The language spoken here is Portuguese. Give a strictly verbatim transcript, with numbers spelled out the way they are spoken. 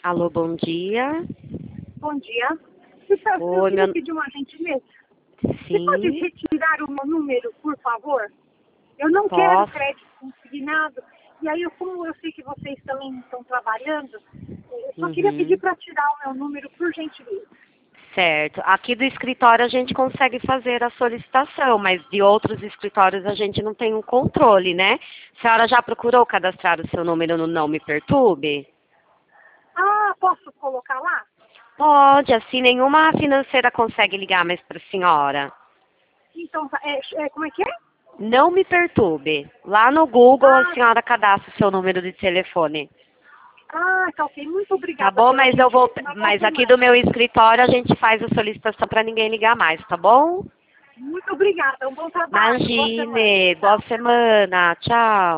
Alô, bom dia. Bom dia. Eu Oi, queria meu... pedir uma gentileza. Você pode Sim, retirar o meu número, por favor? Eu não quero posso. crédito consignado. E aí, eu, como eu sei que vocês também estão trabalhando, eu só queria pedir Uhum. para tirar o meu número, por gentileza. Certo. Aqui do escritório a gente consegue fazer a solicitação, mas de outros escritórios a gente não tem um controle, né? A senhora já procurou cadastrar o seu número no Não Me Perturbe? Ah, posso colocar lá? Pode, assim nenhuma financeira consegue ligar mais para a senhora. Então, tá, é, é, como é que é? Não Me Perturbe. Lá no Google a Ah, senhora cadastra o seu número de telefone. ah, tá ok. Muito Tá obrigada bom? pela Mas eu vou, gentileza. Uma boa mas aqui do semana. meu escritório a gente faz a solicitação para ninguém ligar mais, tá bom? Muito obrigada. Um bom trabalho. Boa semana. Imagine, boa Tchau. semana, tchau.